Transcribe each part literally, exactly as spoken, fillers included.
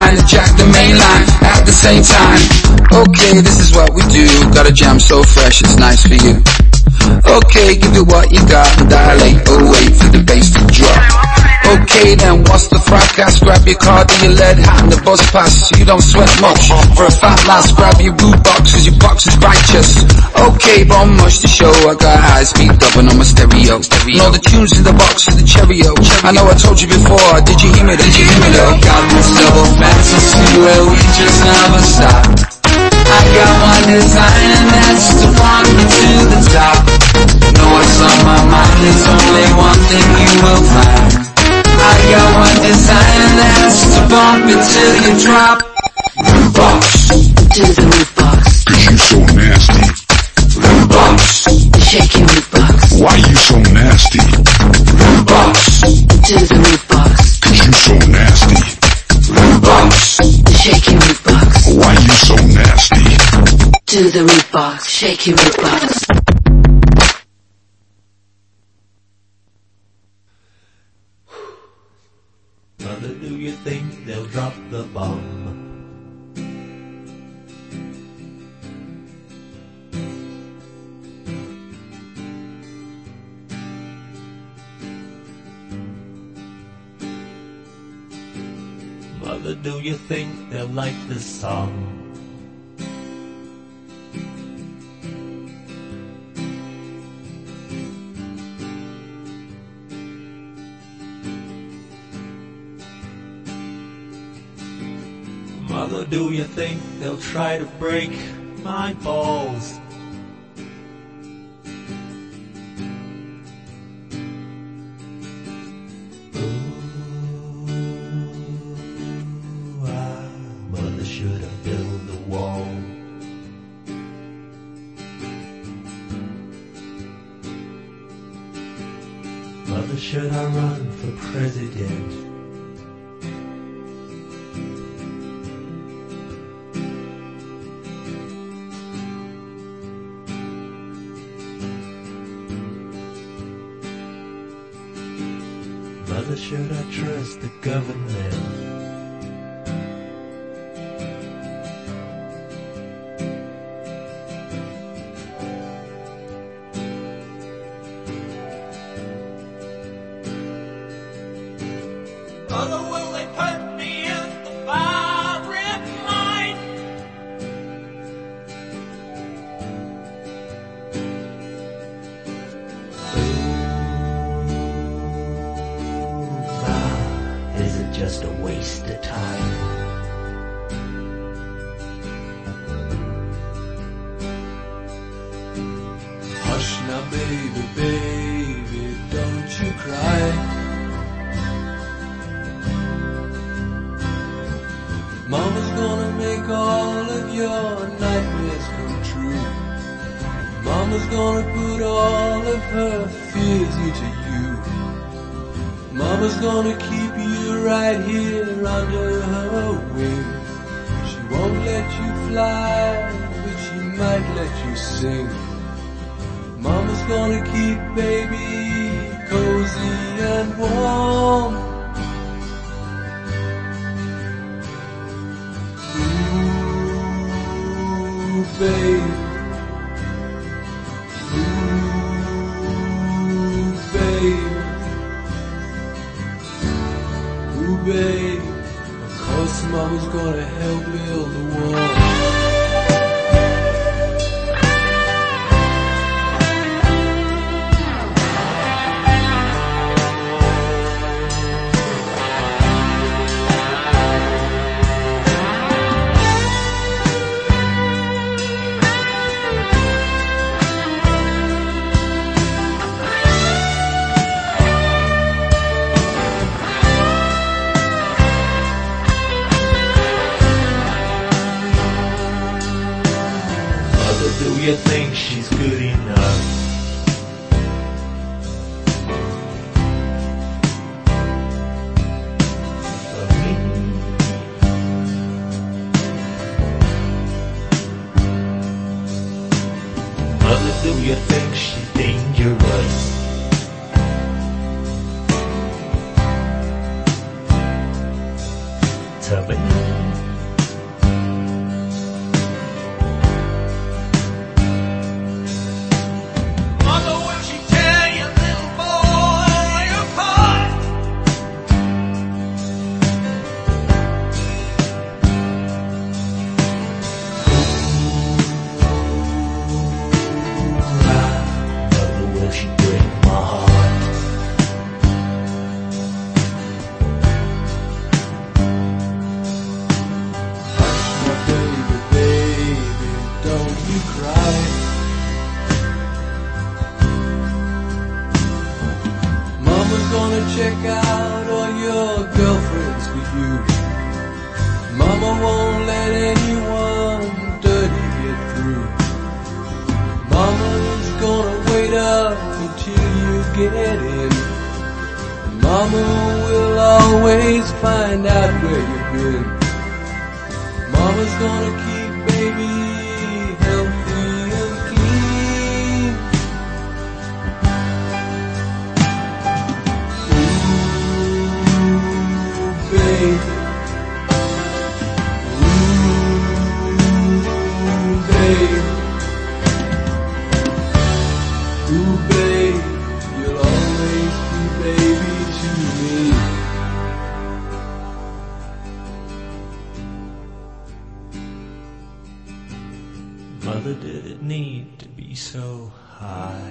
and to jack the main line at the same time. Okay, this is what we do. Got a jam so fresh, it's nice for you. Okay, give it what you got and dilate. Oh wait for the bass to drop. Okay then, what's the fracas? Grab your card and your lead hat and the bus pass so you don't sweat much. For a fat lass, grab your boot box cause your box is righteous. Okay, but much to show, I got high speed dubbing on my stereo. And all the tunes in the box is the Cheerio. I know I told you before, did you hear me, did you hear me though? Got this double fantasy where we just never stop. I got one design and that's to walk me to the top. Know what's on my mind, there's only one thing you will find. I got one design and that's to bump it till you drop. Roof box, to the roof box. Cause you so nasty. Roof box, shake your roof box. Why you so nasty? Roof box, to the roof box. Cause you so nasty. Roof box, shake your roof box. Why you so nasty? To the roof box, shake your roof box. Mother, do you think they'll drop the bomb? Mother, do you think they'll like this song? Mother, do you think they'll try to break my balls? Ooh, ah, Mother should have built the wall. Mother, should I run for president? Mother, should I trust the government? Mother, will they put me in the firing line? Is it just a waste of time? Hush now baby, baby, don't you cry. Mama's gonna make all of your nightmares come true. Mama's gonna put all of her fears into you. Mama's gonna keep you right here under her wing. She won't let you fly, but she might let you sing. Mama's gonna keep baby cozy and warm. Ooh, babe. Ooh, babe. Ooh, babe, of course Mama's gonna help build the wall. Do you think she's good enough? For me? Mother, do you think she's dangerous? To me? always find out where you've been. Mama's gonna keep baby healthy and clean. Ooh, baby. Ooh, baby. Ooh, baby. You'll always be baby to me. Mother, did it need to be so high?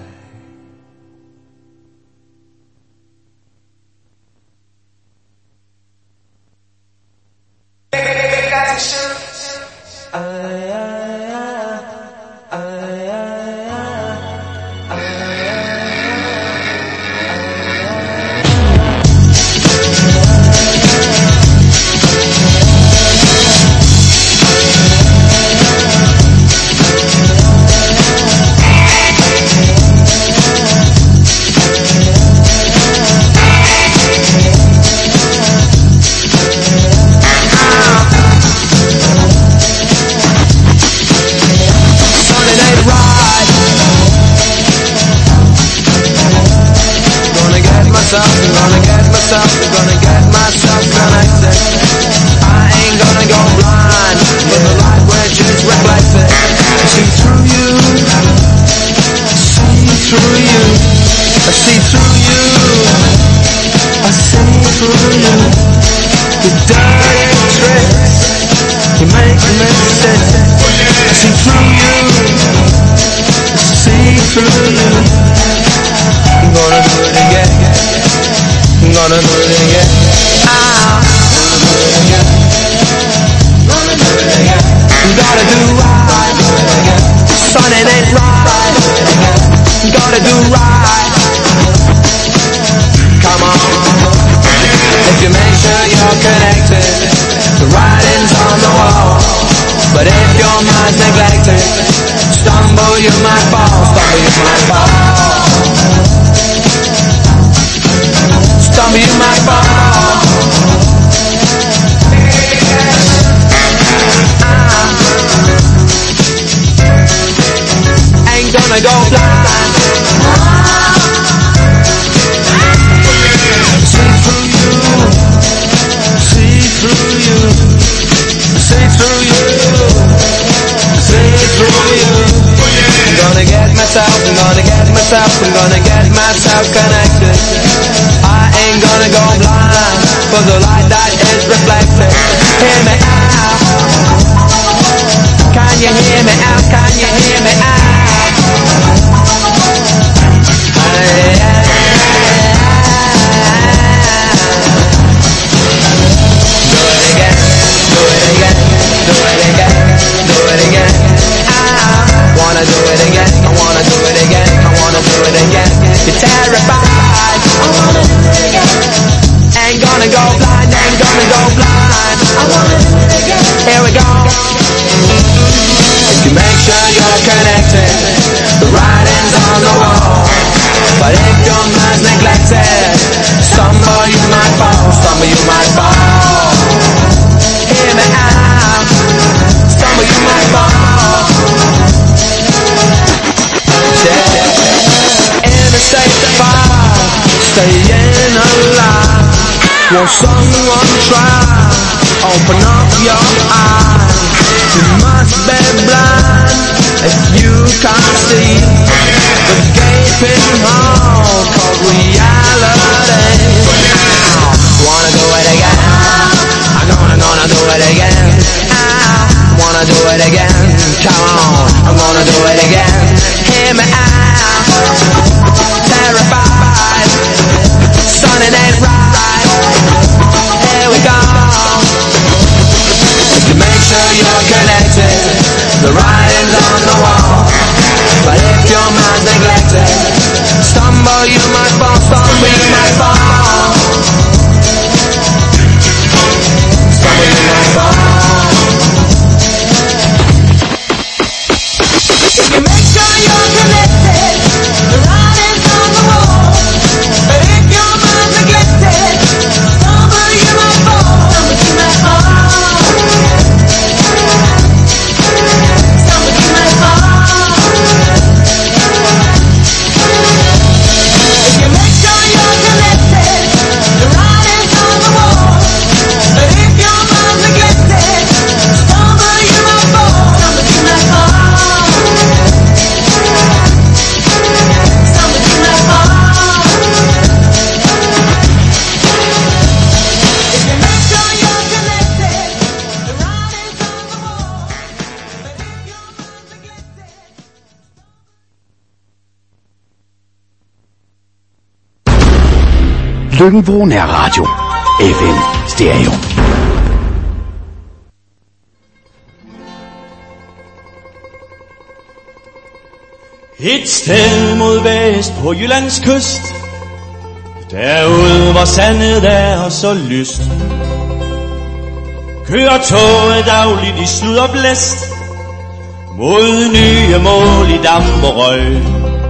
I'm gonna get myself, I'm gonna get myself connected. I ain't gonna go blind, but the light which is reflected. I see through you, see through you, I see through you, I see through you. The dirty tricks, you make me sick. I see through you, I see through you. I'm gonna do it again. I'm gonna do it again. Ah, gonna do it again. Gonna do it again. Gotta do right. Do it again. Son, it ain't right. Do it again. Gotta do right. Come on. If you make sure you're connected, the writing's on the wall. But if your mind's neglected, stumble you might fall. Stumble you might fall. Stumble you might fall. I ain't gonna go blind. See through you, see through you, see through you, see through you. I'm gonna get myself, I'm gonna get myself, I'm gonna get myself connected. I ain't gonna go blind for the light that is reflected. Hear me out. Can you hear me out? Can you hear me out? Do it again, do it again, do it again, do it again. I wanna do it again, I wanna do it again, I wanna do it again. You're terrified. I wanna do it again. Ain't gonna go blind, ain't gonna go blind. I wanna do it again. Here we go. If you make sure you're connected, the writing's on the wall. But if your mind's neglected, stumble you might fall, stumble you might fall. Hear me out. Stumble you might fall. Yeah. In a state of fire, staying alive. Won't someone try? Open up your eyes. You must be blind if you can't see the gaping hole called reality. Wanna do it again? I'm gonna, gonna do it again. I wanna do it again. Come on, I'm gonna do it again. Hear me out. Terrified. Son, it ain't right. Here we go. To make sure you're connected, the writing's on the wall. But if your mind's neglected, stumble you might fall, stumble you might fall. Stumble you might fall. If you make sure you're connected, the writing's on the wall. But if your mind's neglected, stumble you Køkkenbro Nærradio. F M Stereo. Et sted mod vest på Jyllands kyst, derude hvor sandet er så lyst, kører toget dagligt i slud og blæst, mod nye mål i damp og røg.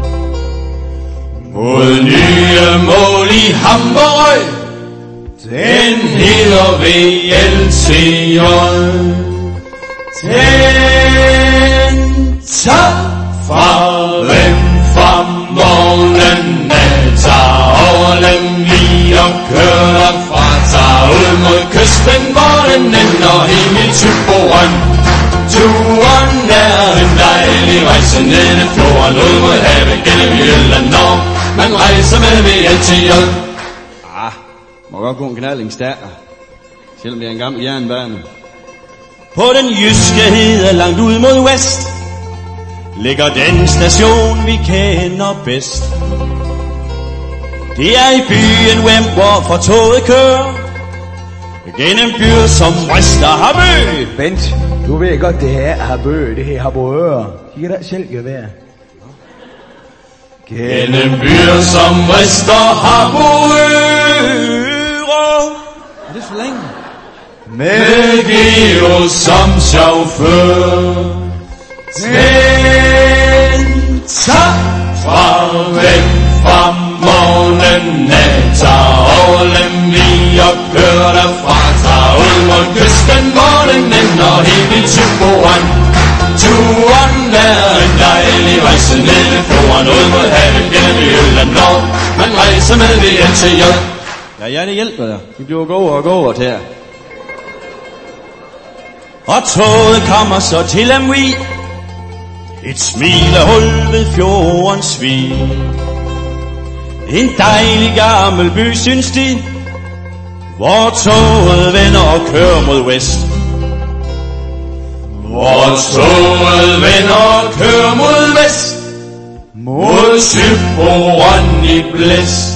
Mod nye mål i Hamburg, den hedder V L T J. Den tager farvel fra morgenen af, tager over Lemvig og kører derfra, tager ud mod kysten, hvor den ender helt i Thyborøn. Turen er en dejlig rejse ned i fjorden, ud mod havet gennem Jylland, når man rejser med V L T J. Ah, må godt gå en knaldingstærker, selvom det er en gammel jernbane. På den jyske hede langt ud mod vest ligger den station vi kender bedst. Det er i byen Wem, hvorfra toget kører gennem byer som Rest og Habø. Bent, du ved godt det her er Habø, det her Habø. De kan da selv gevær. Gennem byer som Rest og Habø. Er det så længe? Med Geo som chauffør. Den tager farvel fra morgenen af, tager over Lemvig og kører derfra, tager ud mod kysten, hvor den ender helt i Thyborøn. Turen er en dejlig rejse ned i fjorden, ud mod havet gennem Jylland, når man rejser med V L T J. Ja, ja, det hjælper dig. Vi bliver gåere og gåere til her. Og toget kommer så til Lemvig, et smilehul ved fjordens vig. En dejlig gammel by, synes de, hvor toget vender og kører mod vest. Hvor toget vender og kører mod vest, mod Thyborøn i blæst.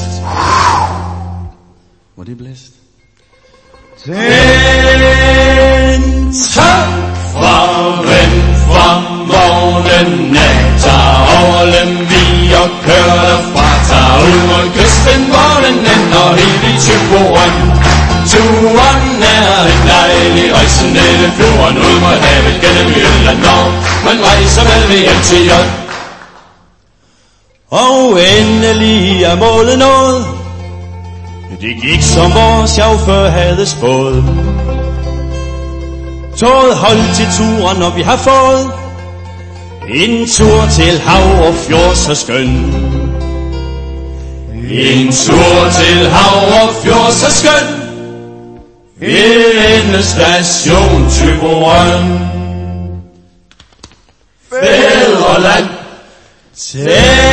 Hvor det blæst? Den tager farvel fra morgenen af, tager over Lemvig og kører derfra, tager ud mod kysten, hvor den ender helt i Thyborøn. Turen er en dejlig rejse ned i fjorden, ud mod havet gennem Jylland, når man rejser med V L T J. Og endelig er målet nået, det gik som vores chauffør havde spået. Toget holdt til turen, og vi har fået en tur til hav og fjord så skøn. En tur til hav og fjord så skøn, ved station Thyborøn. Fædreland, den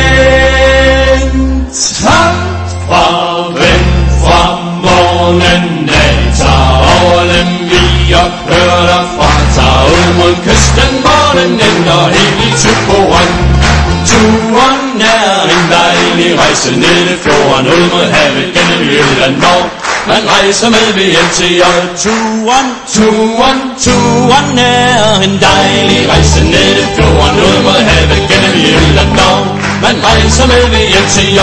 tager farvel fra morgenen af, tager over Lemvig og kører derfra, tager ud mod kysten, hvor den ender helt i Thyborøn. Turen er en dejlig rejse ned i fjorden, ud mod havet gennem Jylland, når man rejser med V L T J. Turen, turen, turen er en dejlig rejse ned i fjorden, ud mod havet gennem Jylland, når man rejser med V L T J.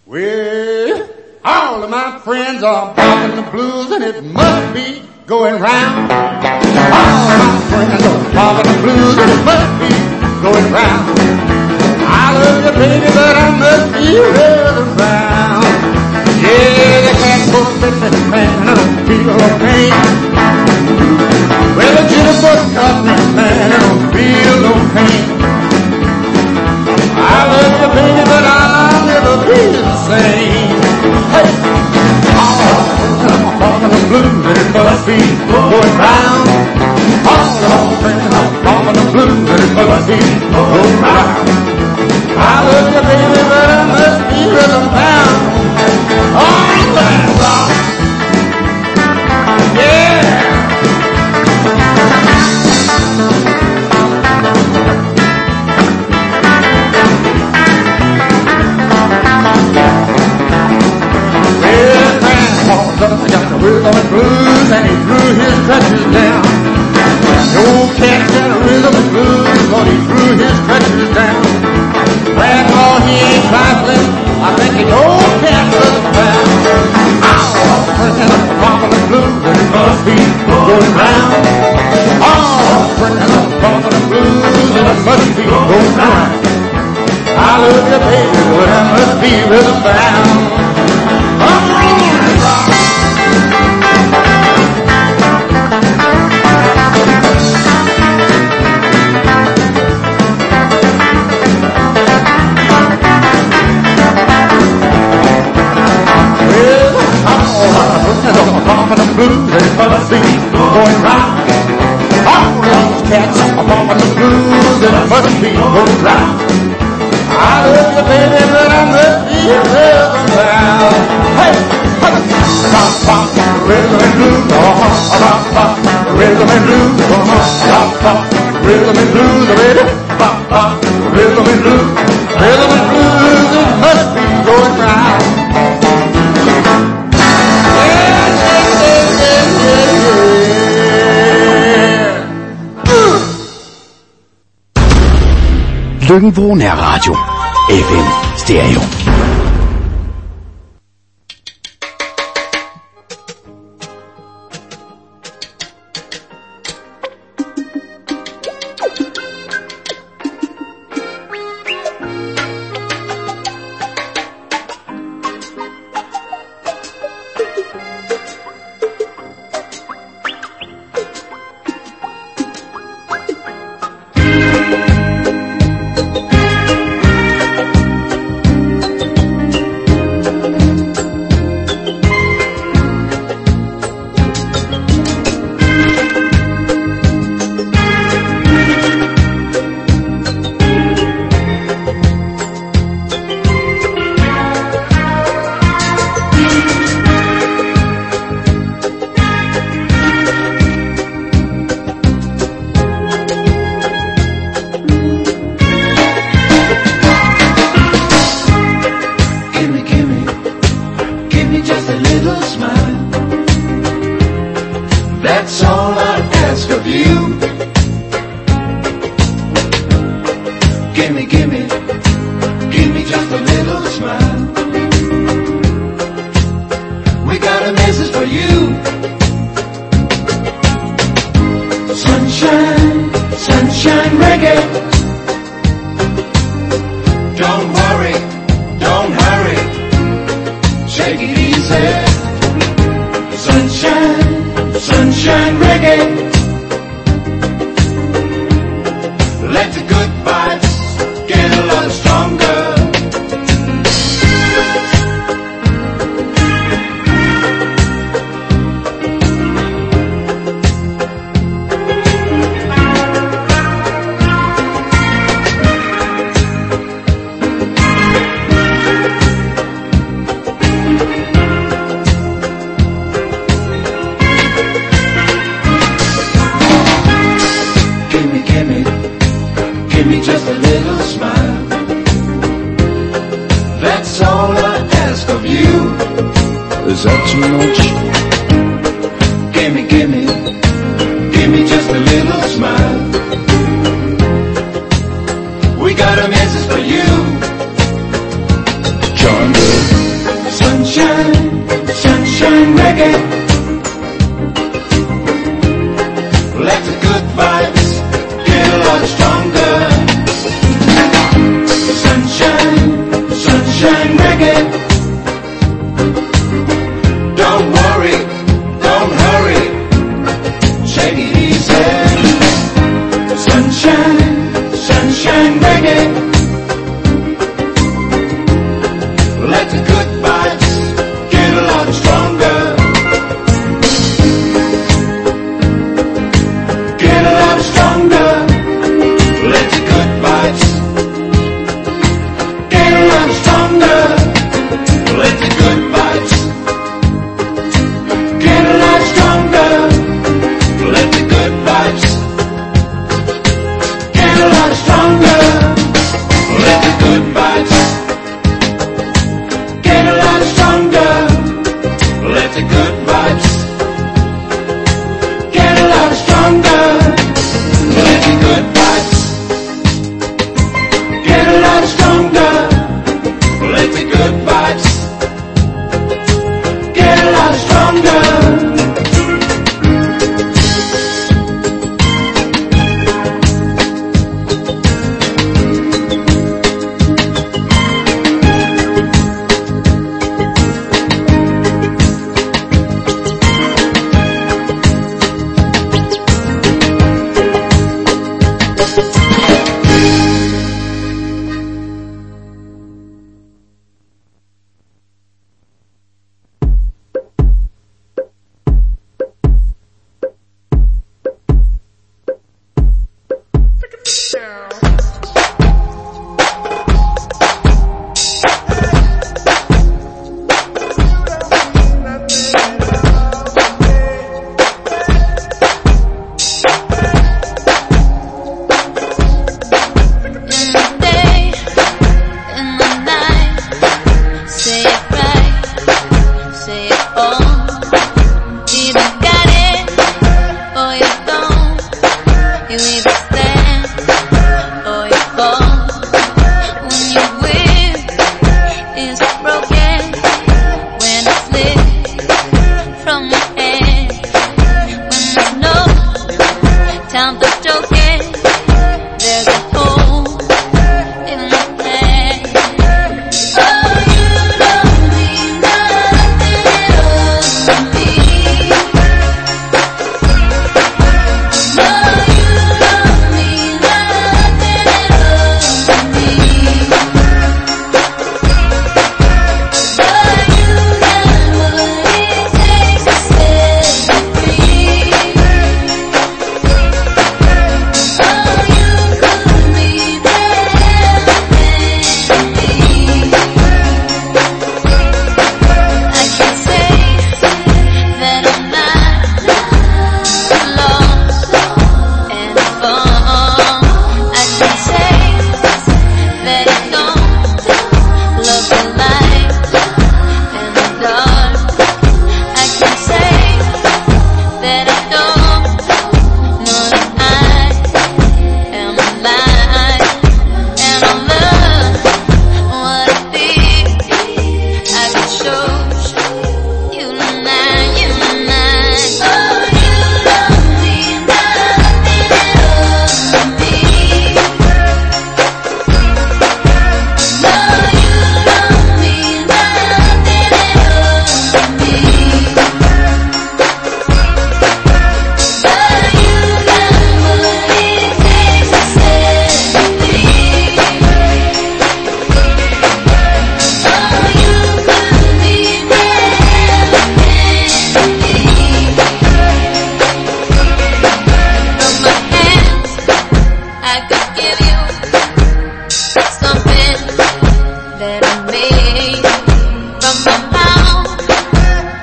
Well, all of my friends are popping the blues and it must be going round. All of my friends are popping the blues and it must be going round. I love you, baby, but I must be rhythm bound. Yeah, the cat for business man, I don't feel no pain. Well, the jitterbug got me, man, I don't feel no pain. I love you, baby, but I'll never be the same. Hey, all I'm talking the blues and it must be going round. All I'm saying, I'm talking the blues and it must be going round. I love you, baby, but I must be rhythm bound. All right, rock. Yeah. I got the rhythm and blues and he threw his crutches down. The old cat got the rhythm and blues, but he threw his crutches down. Grandma, he ain't trifling, I think the old cat was found. Oh, friend, I'm popping the blues and it must be going round. Oh, friend, I'm popping the blues and it must be going round. I love you, baby, but I must be rhythm bound. Oh, blues and it must be going round. All these cats are bumping the blues and it must be going round. I love you, baby, but I must be rhythm bound. Hey, pop, pop, rhythm and blues, uh-huh, pop, pop, rhythm and blues, uh-huh, pop, pop, rhythm and blues, baby, pop, pop, rhythm and blues, rhythm and blues, it must be going round. Lyngbo Nærradio. F M Stereo. Is that too much? Gimme, gimme, gimme just a little smile. We got a message for you. John Doe.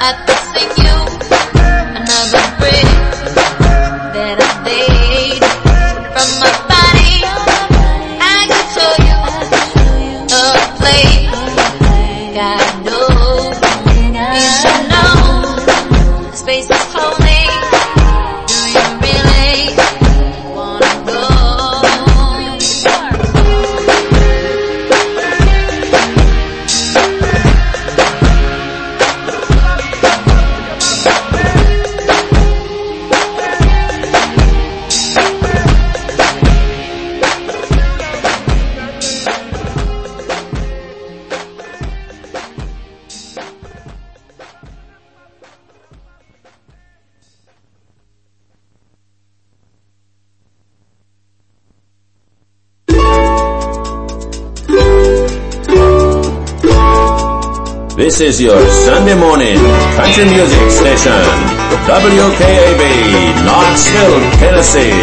This is your Sunday morning country music station, W K A B, Knoxville, Tennessee.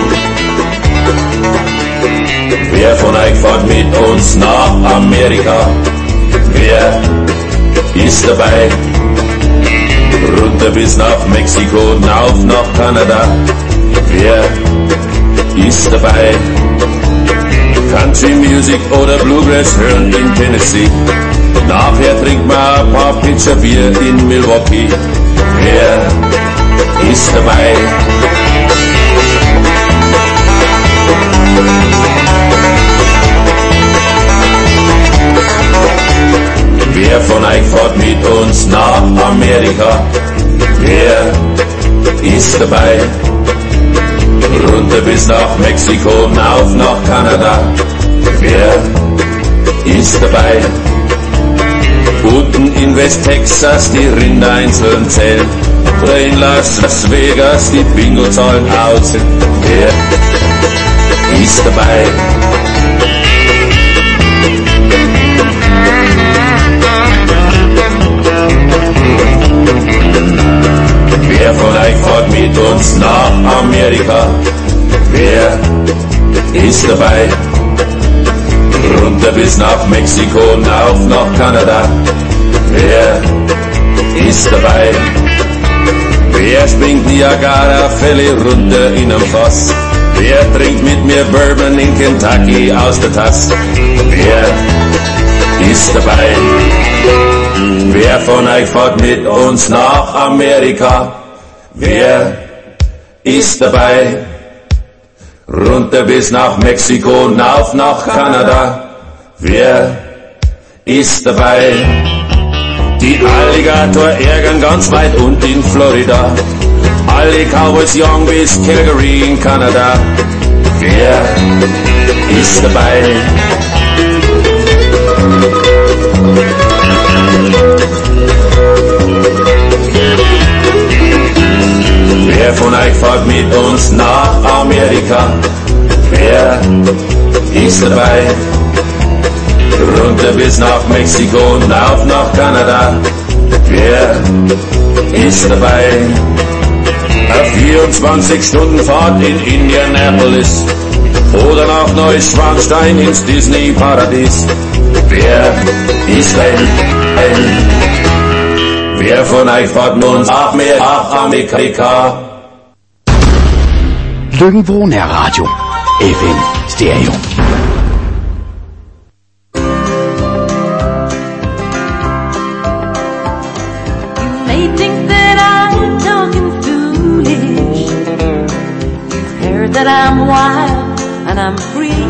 Wer von euch fährt mit uns nach Amerika? Wer ist dabei? Runter bis nach Mexiko und auf nach Kanada. Wer ist dabei? Country Music oder Bluegrass hören in Tennessee. Nachher trinkt man ein paar Pitcher Bier in Milwaukee. Wer ist dabei? Wer von euch fährt mit uns nach Amerika? Wer ist dabei? Runter bis nach Mexiko und auf nach Kanada. Wer ist dabei? Unten in West Texas die Rinder einzeln zählen. Oder in Las Vegas die Bingo-Zahlen aus. Wer ist dabei? Wer von euch fährt mit uns nach Amerika? Wer ist dabei? Runter bis nach Mexiko und auf nach Kanada. Wer ist dabei? Wer springt Niagara-Fälle runter in einem Fass? Wer trinkt mit mir Bourbon in Kentucky aus der Tasse? Wer ist dabei? Wer von euch fährt mit uns nach Amerika? Wer ist dabei? Runter bis nach Mexiko und auf nach Kanada. Wer ist dabei? Die Alligator ärgern ganz weit unten in Florida. Alle Cowboys Young bis Calgary in Kanada. Wer ist dabei? Wer von euch fährt mit uns nach Amerika? Wer ist dabei? Runter bis nach Mexiko und auf nach Kanada. Wer ist dabei? Eine vierundzwanzig Stunden Fahrt in Indianapolis oder nach Neuschwanstein ins Disney-Paradies. Wer ist ein, ein Wer von euch fährt uns nach mehr nach Amerika? Nirgendwo Radio, F M Stereo. You may think that I'm talking foolish. You've heard that I'm wild and I'm free.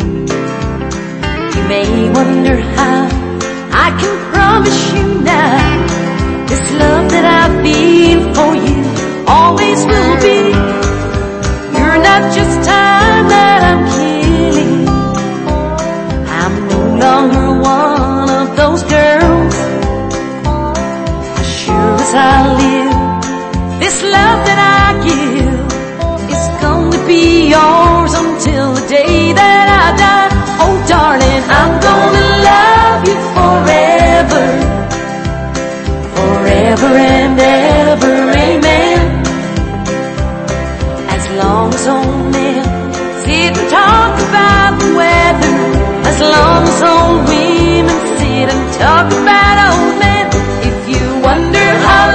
You may wonder how I can promise you now this love that I feel for you always will be. You're not just time that I'm killing. I'm no longer one of those girls. As sure as I live, this love that I give is gonna be yours until the day that I die. Oh darling, I'm gonna love you forever. Forever and ever, amen. As long as old men sit and talk about the weather, as long as old women sit and talk about old men. If you wonder how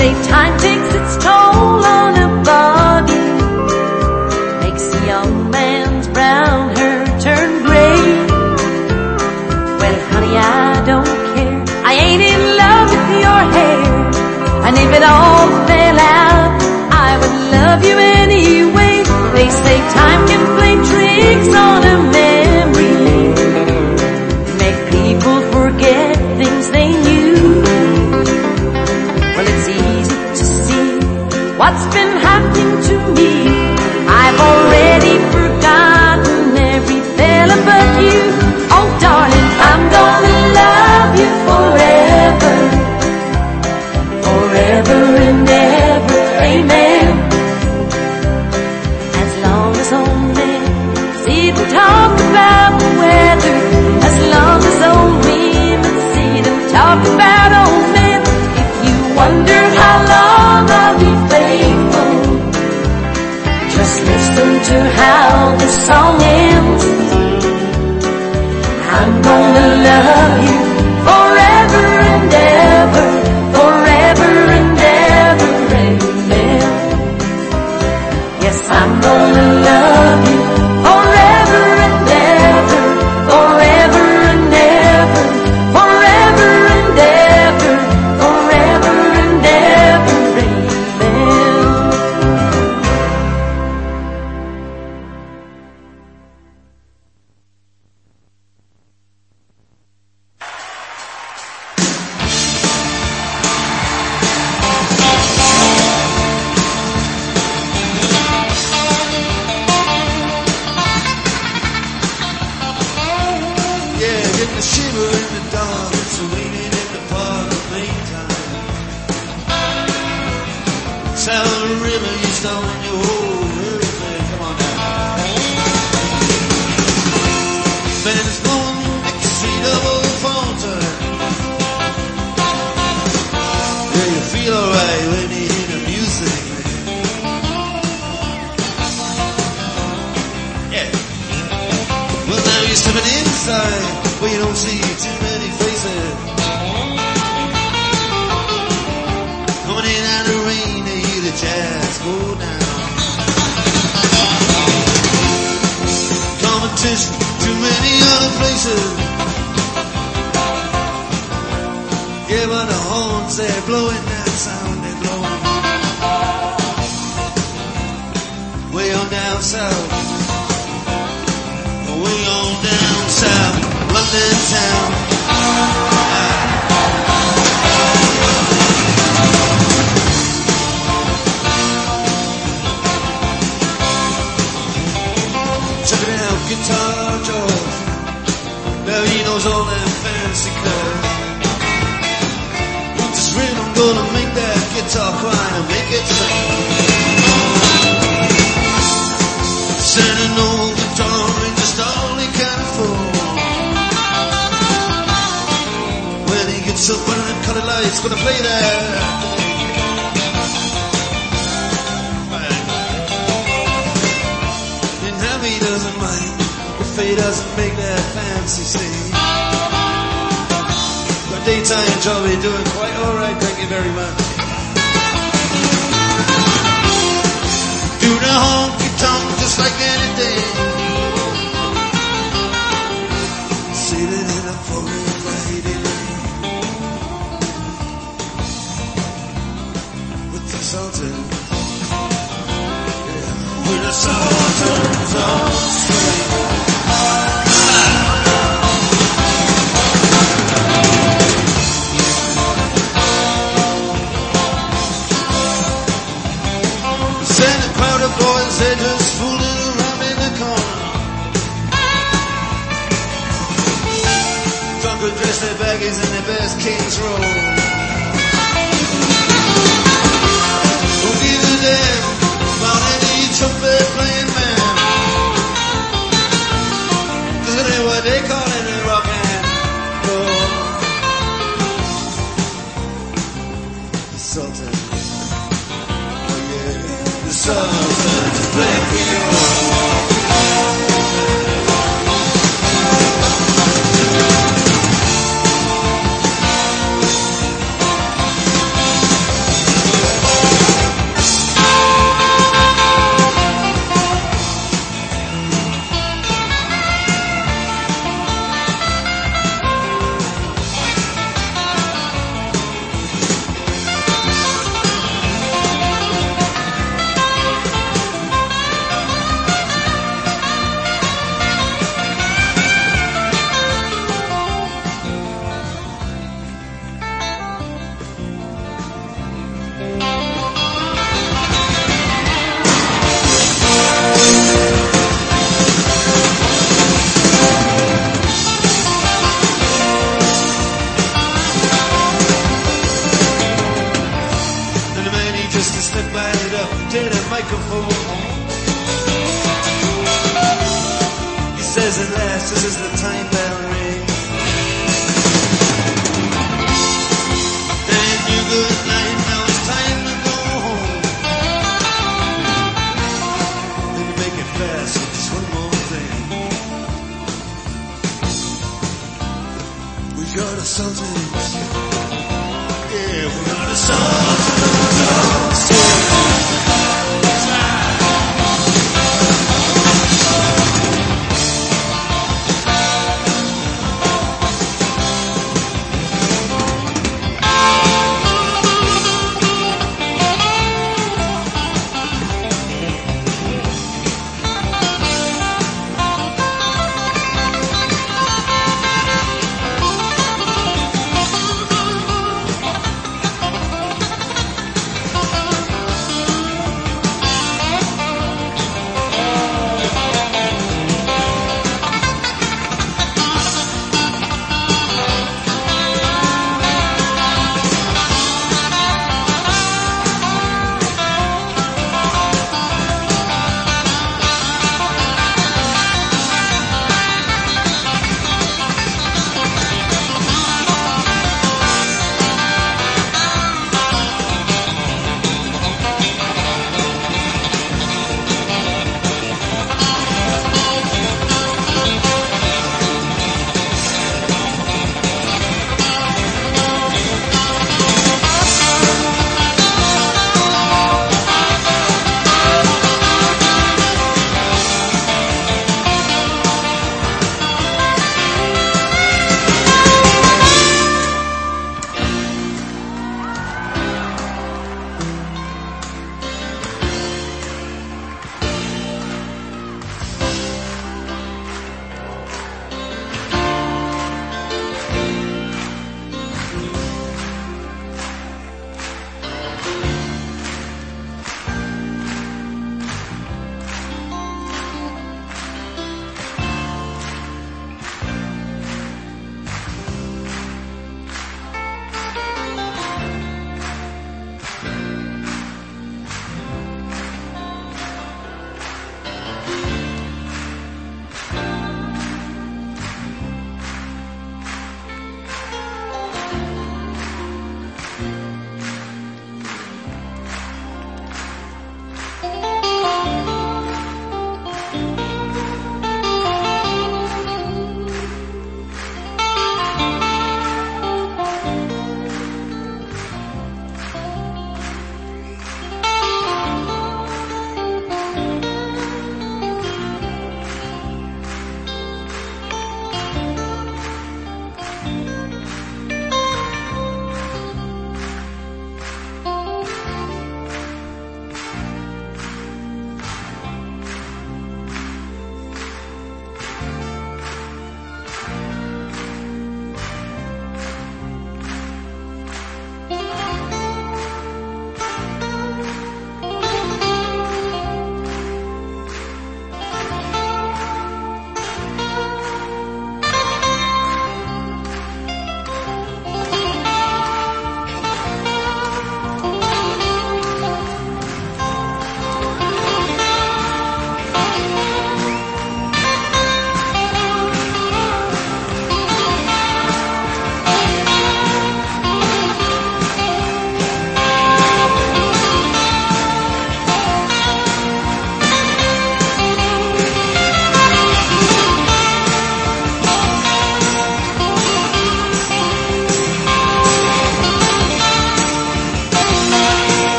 say time takes its toll on a body, makes a young man's brown hair turn gray. Well, honey, I don't care. I ain't in love with your hair. And if it all fell out, I would love you anyway. They say time can play tricks on a memory, make people forget things they knew. Well, it's easy to see what's been happening to me. I've already forgotten every fella but you. Oh, darling, I'm gonna love you forever, forever and ever, amen. As long as old men see them talk about the weather, as long as old women see them talk about old men, if you wonder how long I'll be faithful, just listen to how the song ends. I'm gonna love you forever and ever, forever and ever, amen. Yes, I'm gonna love you forever and ever, forever and ever, forever and ever, forever and ever, amen. Yeah, getting a shiver in the dark, it's raining in the park of Maytime. Sound of the river, you stone your whole everything, come on now. Man is blowing the seat of old Fontaine. Yeah, you feel alright when you hear the music, man. Yeah. Well, now you're stepping inside where you don't see too many faces. Coming in out of the rain, they hear the jazz go down. Competition, too many other places. Yeah, but the horns, they're blowing that sound, they're blowing. Way on down south. Way on down south, London town. Check it out, Guitar George. Now he knows all them fancy curves. With this rhythm, gonna make that guitar cry and make it sing. Sending old guitar in just all he can afford. When he gets up under the colored lights, gonna play that. And how he doesn't mind if he doesn't make that fancy scene. But daytime job, he's doing quite alright, thank you very much. Do the honky tonk just like any day. Sitting in a foreign lady with the Sultan, yeah, with the Sultan's on string. Send a crowd of boys, they're just fooling around in the corner. Drunk or dressed their baggies in their best King's Roll. Who gives a damn about any trumpet playing man? Cause it ain't what they call it a rock and roll. The Sultan, oh yeah, the Sultan's black hero. to slip right up to the microphone. He says at last, this is the time bell ring. Thank you, good night, now it's time to go home. Let me make it fast with just one more thing. We got a Sultans. Yeah, we got a Sultans.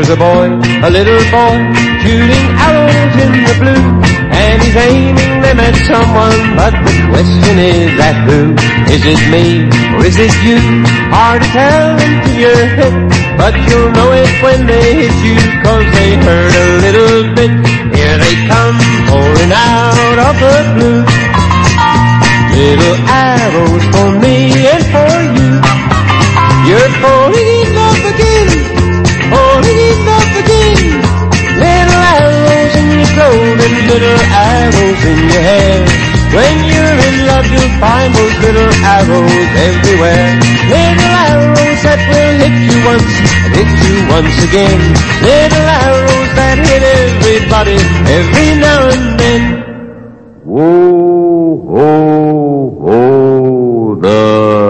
There's a boy, a little boy, shooting arrows in the blue, and he's aiming them at someone, but the question is at who? Is it me, or is it you? Hard to tell until you're hit, but you'll know it when they hit you, cause they hurt a little bit. Here they come, pouring out of the blue. Little arrows for me and for you. You're falling in love again, falling in love again. Little arrows in your clothing, little arrows in your hair. When you're in love you'll find those little arrows everywhere. Little arrows that will hit you once and hit you once again. Little arrows that hit everybody every now and then. Whoa, whoa, whoa, the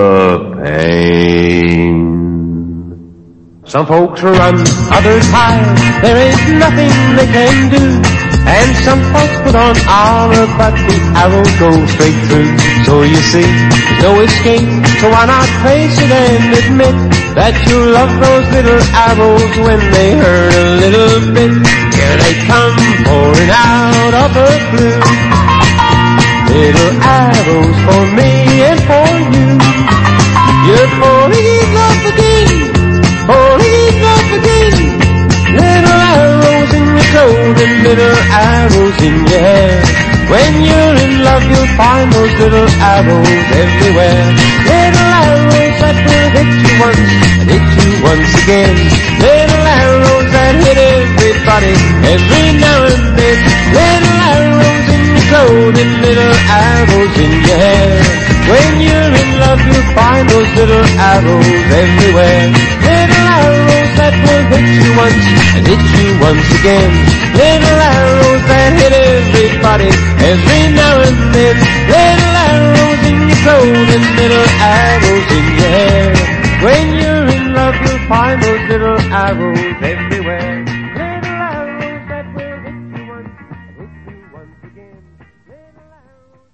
pain. Some folks run, others hide, there is nothing they can do. And some folks put on armor, but the arrows go straight through. So you see, there's no escape, so why not face it and admit that you love those little arrows when they hurt a little bit. Here they come, pouring out of the blue. Little arrows for me and for you. You're falling in love again, falling in love again. Little arrows in your clothing, little arrows in your hair. When you're in love you'll find those little arrows everywhere. Little arrows that will hit you once and hit you once again. Little arrows that hit everybody every now and then. Little arrows in your clothing, little arrows in your hair. When you're in love you'll find those little arrows everywhere. Little arrows that will hit you once and hit you once again. Little arrows that hit everybody every now and then. Little arrows in your clothing, little arrows in your hair. When you're in love you'll find those little arrows everywhere. Little arrows that will hit you once and hit you once again. Little arrows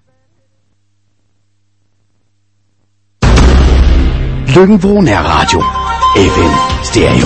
that... Lykken Nærradio. F M Stereo.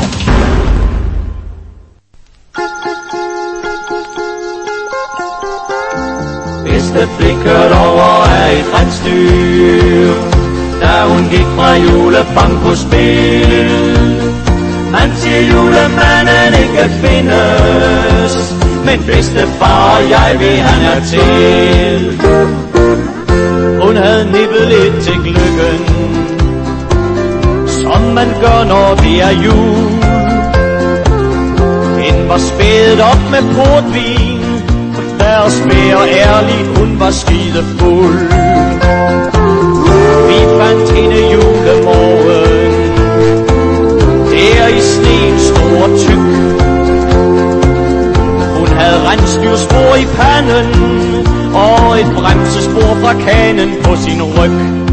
Bedste flikkert over af et rensdyr, da hun gik fra julebankospil. Man siger julemanden ikke findes, men bedstefar og jeg vil han er til. Hun havde nippet lidt til lykken, som man gør når det er jul. Den var spædet op med portvin, der smag og ærlig, hun var skidefuld. Vi fandt hende julemorgen, der i sneen stor og tyk. Hun havde rensdyrspor i panden, og et bremsespor fra kanen på sin ryg.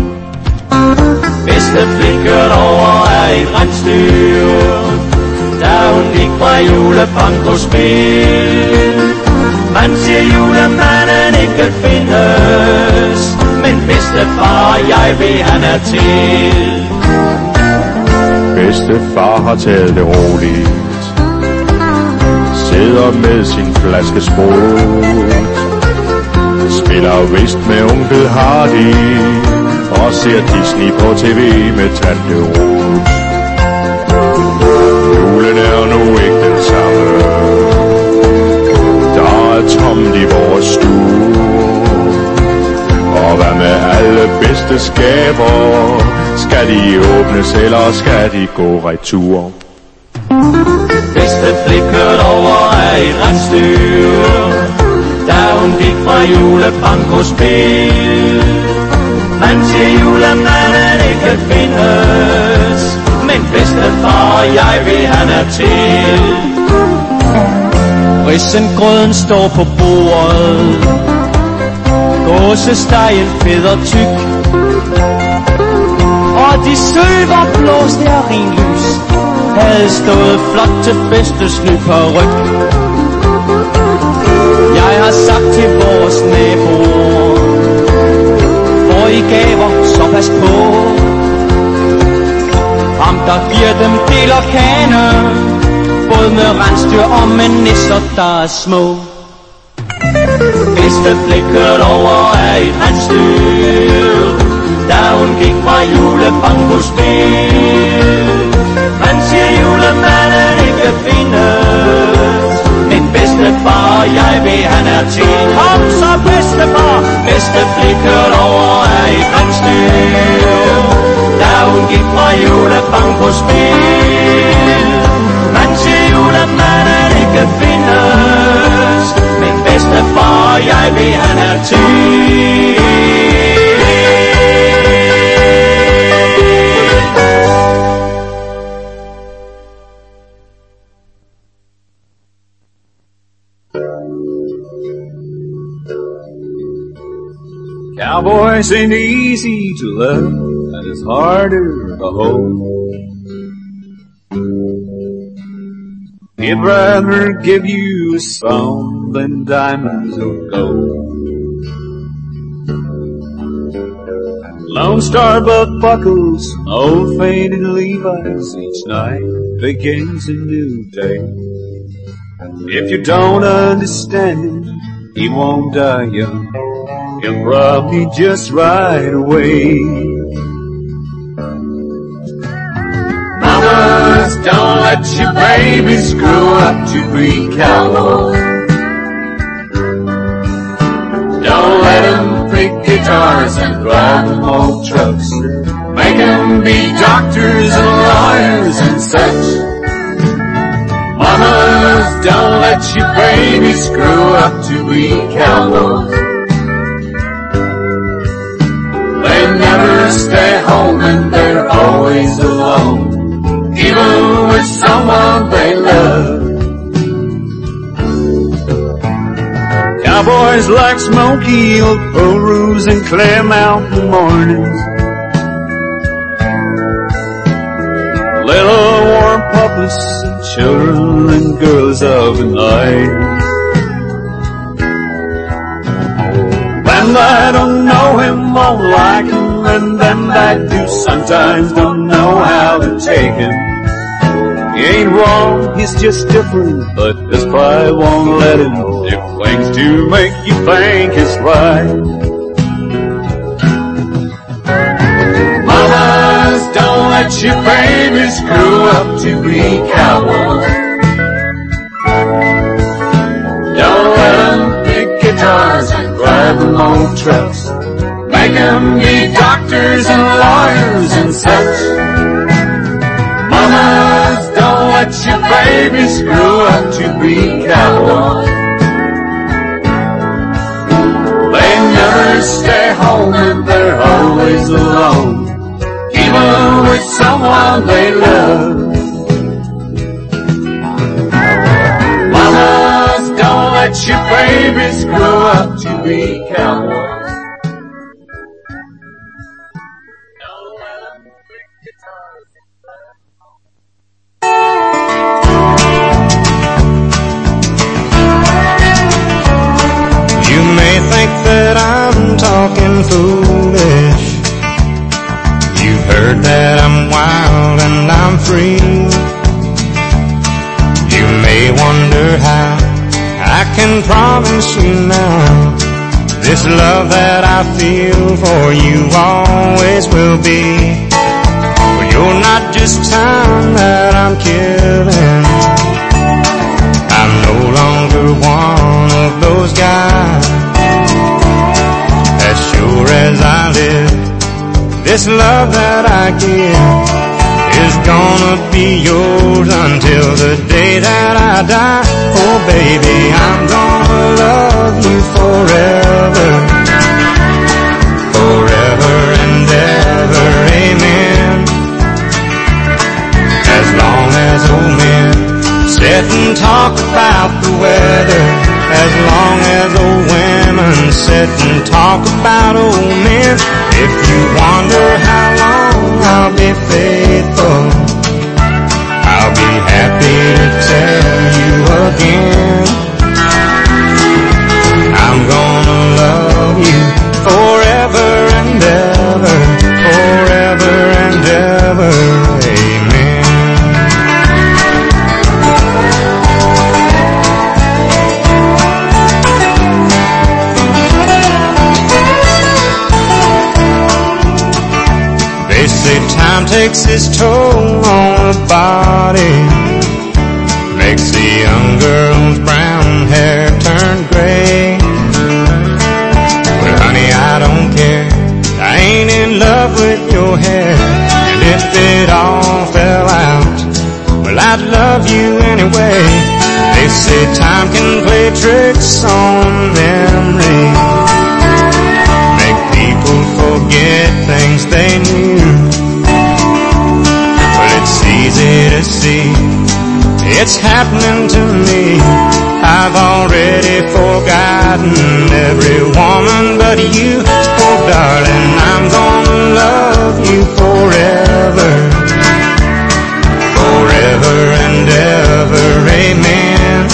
Bedste flikkert over af et rensdyr, da hun gik fra julebankospil. Man siger julemanden ikke findes, men bedstefar og jeg ved han er til. Bedstefar har taget det roligt, sidder med sin flaske sprut, spiller vist med onkel Hardy og ser Disney på tv med tante Ruth. Julen er nu ikke den samme, der er tomt i vores stue. Og hvad med alle bedste skaber, skal de åbnes eller skal de gå retur? Bedste flikkert over af et rensdyr, da hun gik fra julebankospil. Man siger julemanden ikke findes, men bedstefar og jeg ved han er til. Risengrøden står på bordet, gåsestegen fed og tyk, og de sølverblå stearinlys havde stået flot til festes ny paryk. Jeg har sagt til vores naboer, hvor I gaver, så pas på. Ham der giver dem del og kane, Både med rensdyr og med nisser, der er små. Bedste blik kørt over af et rensdyr, da hun gik fra julebankospil. Man siger julemanden ikke findes, men bedstefar, jeg ved han er til. Kom så bedstefar, bedste blik kørt over af et rensdyr, da hun gik fra julebankospil. Man siger julemanden ikke findes, men bedstefar, jeg ved han er til. Cowboys ain't easy to love, and it's harder to hold. He'd rather give you a song than diamonds or gold. Lone Star buck buckles, old faded Levi's, each night begins a new day. If you don't understand him, he won't die young. He'll probably just ride away. Mamas, don't let your babies grow up to be cowboys. Don't let them pick guitars and drive them old trucks. Make them be doctors and lawyers and such. Mamas, don't let your babies grow up to be cowboys. They never stay home and they're always alone, even with someone they love. Cowboys like smoky old Peru's and Clear Mountain mornings, little warm puppies and children and girls of the night. And I don't know him, won't like him, and them that do sometimes don't know how to take him. He ain't wrong, he's just different, but his pride won't let him do things to make you think it's right. Mamas, don't let your babies grow up to be cowboys. Don't let them pick guitars and drive them old trucks. Make them be doctors and lawyers and such. Mamas, don't let your babies grow up to be cowboys. They never stay home and they're always alone, even with someone they love. Mamas, don't let your babies grow up to be cowboys. You may think that I'm talking foolish. You've heard that I'm wild and I'm free. You may wonder how I can promise you now this love that I feel for you always will be. But you're not just time that I'm killing. I'm no longer one of those guys. As sure as I live, this love that I give is gonna be yours until the day that I die. Oh baby, I'm gonna love you forever, forever and ever, amen. As long as old men sit and talk about the weather, as long as old women sit and talk about old men. If you wonder how long I'll be faithful, I'll be happy to tell you again. I'm gonna love you forever and ever, forever and ever, amen. takes its toll on the body, makes the young girl's brown hair turn gray. Well, honey, I don't care, I ain't in love with your hair. And if it all fell out, well, I'd love you anyway. They say time can play tricks on memory, make people forget things they knew. Well, it's easy to see, it's happening to me. I've already forgotten every woman but you. Oh darling, I'm gonna love you forever, forever and ever, amen.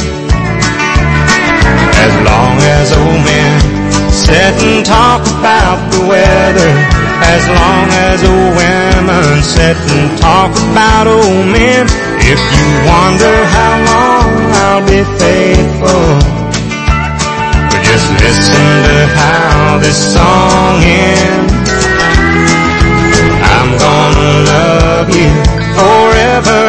As long as old men sit and talk about the weather, as long as old women sit and talk about old men. If you wonder how long I'll be faithful, but just listen to how this song ends. I'm gonna love you forever